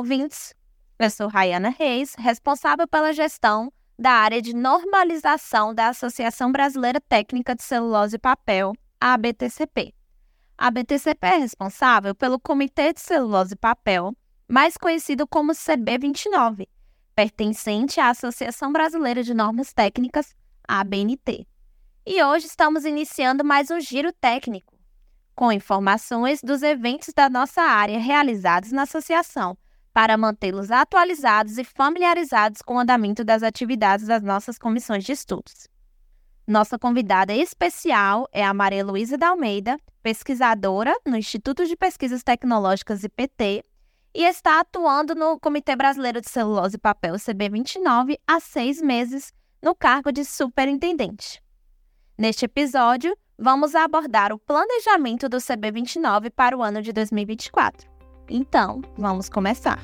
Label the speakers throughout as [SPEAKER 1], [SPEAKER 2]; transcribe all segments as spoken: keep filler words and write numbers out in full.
[SPEAKER 1] ouvintes! Eu sou Rayana Reis, responsável pela gestão da área de normalização da Associação Brasileira Técnica de Celulose e Papel, a ABTCP. A ABTCP é responsável pelo Comitê de Celulose e Papel, mais conhecido como C B vinte e nove, pertencente à Associação Brasileira de Normas Técnicas, a A B N T. E hoje estamos iniciando mais um giro técnico, com informações dos eventos da nossa área realizados na associação, para mantê-los atualizados e familiarizados com o andamento das atividades das nossas comissões de estudos. Nossa convidada especial é a Maria Luísa de Almeida, pesquisadora no Instituto de Pesquisas Tecnológicas I P T e está atuando no Comitê Brasileiro de Celulose e Papel C B vinte e nove há seis meses no cargo de superintendente. Neste episódio, vamos abordar o planejamento do C B vinte e nove para o ano de dois mil e vinte e quatro. Então, vamos começar.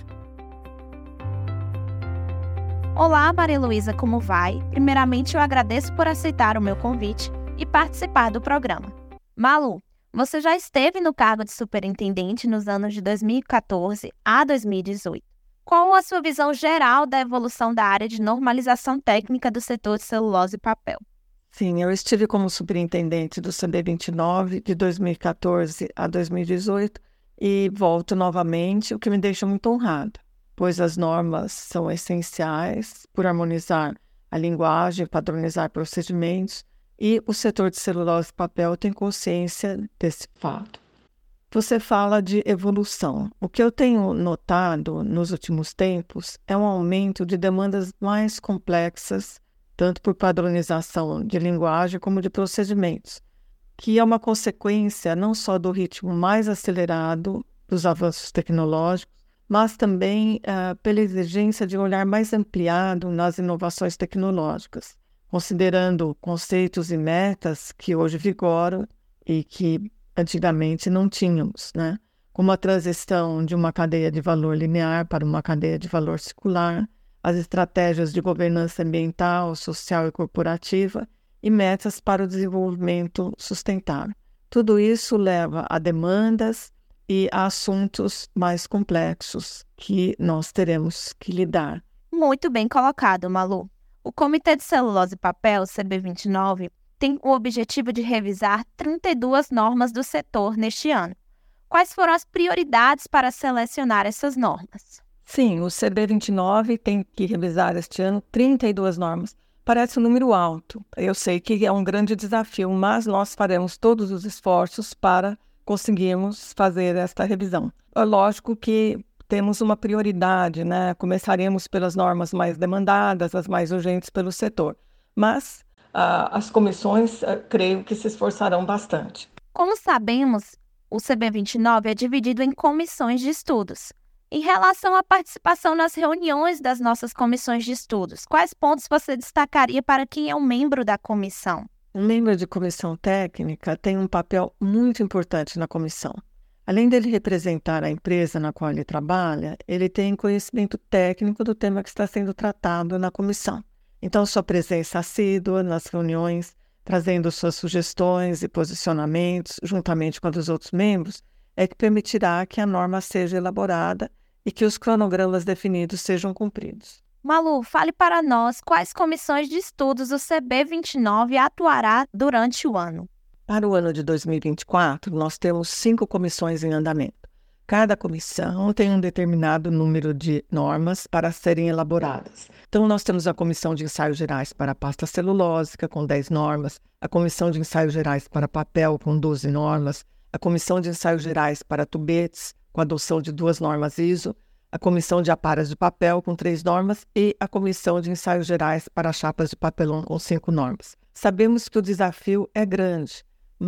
[SPEAKER 1] Olá, Maria Luísa, como vai? Primeiramente, eu agradeço por aceitar o meu convite e participar do programa. Malu, você já esteve no cargo de superintendente nos anos de dois mil e quatorze a dois mil e dezoito. Qual a sua visão geral da evolução da área de normalização técnica do setor de celulose e papel?
[SPEAKER 2] Sim, eu estive como superintendente do C B vinte e nove de dois mil e quatorze a dois mil e dezoito e volto novamente, o que me deixa muito honrada, pois as normas são essenciais por harmonizar a linguagem, padronizar procedimentos e o setor de celulose e papel tem consciência desse fato. Você fala de evolução. O que eu tenho notado nos últimos tempos é um aumento de demandas mais complexas, tanto por padronização de linguagem como de procedimentos, que é uma consequência não só do ritmo mais acelerado dos avanços tecnológicos, mas também uh, pela exigência de um olhar mais ampliado nas inovações tecnológicas, considerando conceitos e metas que hoje vigoram e que antigamente não tínhamos, né? Como a transição de uma cadeia de valor linear para uma cadeia de valor circular, as estratégias de governança ambiental, social e corporativa e metas para o desenvolvimento sustentável. Tudo isso leva a demandas e a assuntos mais complexos que nós teremos que lidar.
[SPEAKER 1] Muito bem colocado, Malu. O Comitê de Celulose e Papel, C B vinte e nove, tem o objetivo de revisar trinta e duas normas do setor neste ano. Quais foram as prioridades para selecionar essas normas?
[SPEAKER 2] Sim, o C B vinte e nove tem que revisar este ano trinta e duas normas. Parece um número alto. Eu sei que é um grande desafio, mas nós faremos todos os esforços para conseguirmos fazer esta revisão. É lógico que temos uma prioridade, né? Começaremos pelas normas mais demandadas, as mais urgentes pelo setor. Mas ah, as comissões, ah, creio que se esforçarão bastante.
[SPEAKER 1] Como sabemos, o C B vinte e nove é dividido em comissões de estudos. Em relação à participação nas reuniões das nossas comissões de estudos, quais pontos você destacaria para quem é um membro da comissão?
[SPEAKER 2] Um membro de comissão técnica tem um papel muito importante na comissão. Além dele representar a empresa na qual ele trabalha, ele tem conhecimento técnico do tema que está sendo tratado na comissão. Então, sua presença assídua nas reuniões, trazendo suas sugestões e posicionamentos, juntamente com a dos outros membros, é que permitirá que a norma seja elaborada e que os cronogramas definidos sejam cumpridos.
[SPEAKER 1] Malu, fale para nós quais comissões de estudos o C B vinte e nove atuará durante o ano.
[SPEAKER 2] Para o ano de dois mil e vinte e quatro, nós temos cinco comissões em andamento. Cada comissão tem um determinado número de normas para serem elaboradas. Então, nós temos a Comissão de Ensaios Gerais para a Pasta Celulósica, com dez normas, a Comissão de Ensaios Gerais para Papel, com doze normas, a Comissão de Ensaios Gerais para Tubetes, com a adoção de duas normas I S O, a Comissão de Aparas de Papel, com três normas, e a Comissão de Ensaios Gerais para Chapas de Papelão, com cinco normas. Sabemos que o desafio é grande,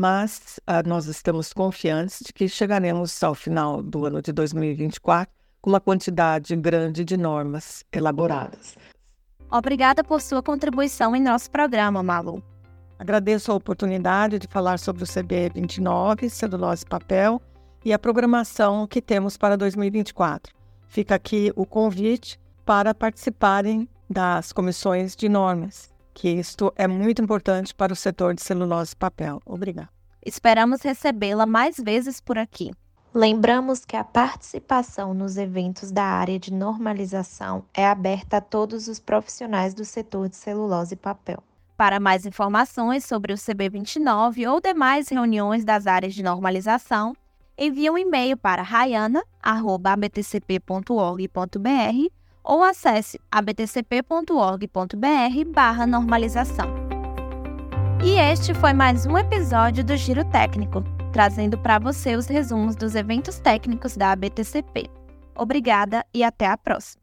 [SPEAKER 2] mas ah, nós estamos confiantes de que chegaremos ao final do ano de dois mil e vinte e quatro com uma quantidade grande de normas elaboradas.
[SPEAKER 1] Obrigada por sua contribuição em nosso programa, Malu.
[SPEAKER 2] Agradeço a oportunidade de falar sobre o C B vinte e nove, celulose e papel, e a programação que temos para dois mil e vinte e quatro. Fica aqui o convite para participarem das comissões de normas, que isto é muito importante para o setor de celulose e papel. Obrigada.
[SPEAKER 1] Esperamos recebê-la mais vezes por aqui. Lembramos que a participação nos eventos da área de normalização é aberta a todos os profissionais do setor de celulose e papel. Para mais informações sobre o C B vinte e nove ou demais reuniões das áreas de normalização, envie um e-mail para rayana arroba a b t c p ponto org ponto b r ou acesse a b t c p ponto org ponto b r barra normalização. E este foi mais um episódio do Giro Técnico, trazendo para você os resumos dos eventos técnicos da A B T C P. Obrigada e até a próxima!